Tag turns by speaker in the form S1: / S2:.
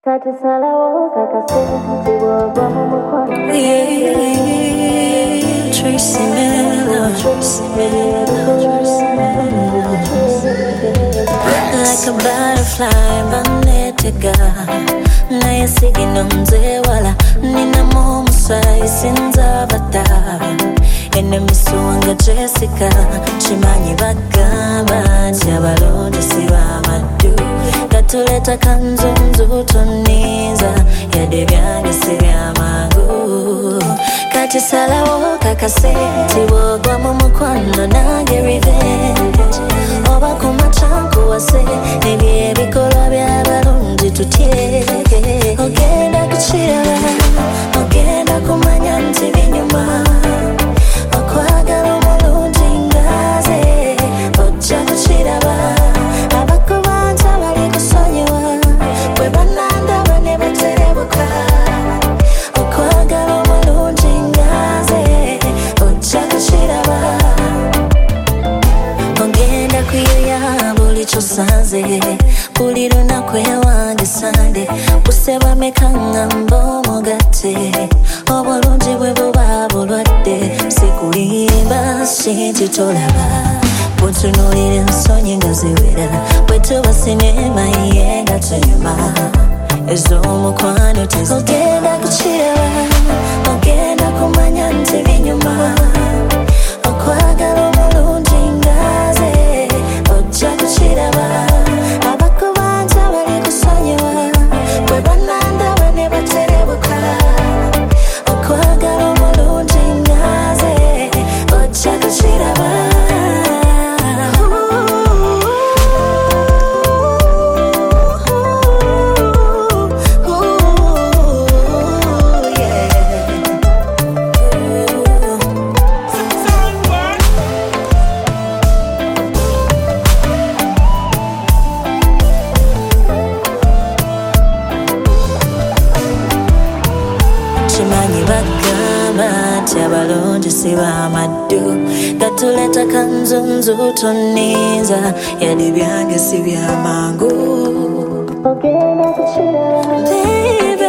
S1: Tracy Miller, like a butterfly, magnetica. Naya sigi nomze wala, nina momu sai sinzavata. Enemy suanga Jessica, chimanyi bagamba, chabalonde siba madu. Katuleta kanzunzu toniza, yade byange sibya mangu. Kati salawo kakase, tiwogwa mu mukwano nange revenge. Oba kumachanku wase, nebye bikolwa by'abalungi tutye. Ogenda kuchira, ogenda kumanya nti binyuma. Okwagala omulungi ngaze, ojja kukiraba. Abakubanja bali kusonyiwa, bwe banandaba ne baterebuka. Okwagala omulungi ngaze, ojja kukiraba. Ogenda kuyoya buli kyosanze, buli lunaku ewange sande. Buseba meka ngamba omugatte, obulungi bwe buba bulwadde. Sikulimba sinti tolaba, buntunuulira ensonyi nga ziwera. Bwe tuba sinema ye nga tunyuma, ez'omukwano tezita. Ogenda kukiraba, ogenda kumanya nti binyuma. Okwagala omulungi ngaze, ojja kukiraba. Abakubanja bali kusonyiwa, bwe banandaba ne baterebuka. Okwagala omulungi ngaze, ojja kukiraba. Chimanyi bagamba nti abalungi siba maddu. Gatuleta kanzunzu toniza, yadi byange si bya mangu. Baby,